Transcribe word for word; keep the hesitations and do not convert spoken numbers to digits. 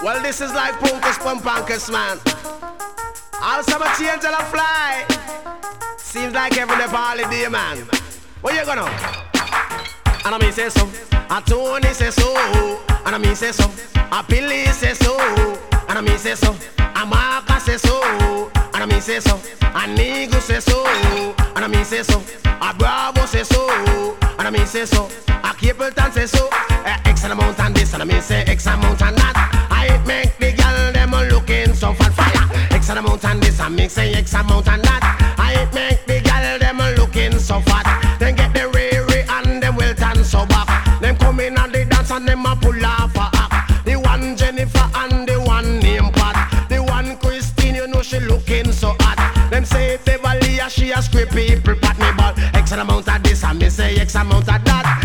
Well, this is like Punkus Pumpunkus, man. All summer change and fly. Seems like every day holiday, man. Where you gonna? And I mean say so. A Tony say so. And I mean say so. A Billy say so. And I mean say so. A Marca say so. And I mean say so. A Nigo say so. And I mean say so. A Bravo say so. And I mean say so. A Capleton say so. Uh, X amount and this. And I mean say X amount and that. I make the girl them looking so fat fire. X amount and this. And me say X amount and that. I make the girl them looking so fat. Then get the Riri and them Wilton so back. Them come in and they dance and them a pull off a act. The one Jennifer and the one named Pat. The one Christine, you know she looking so hot. Them say Beverly, she a script people pat me, but X amount of this and me say X amount of that.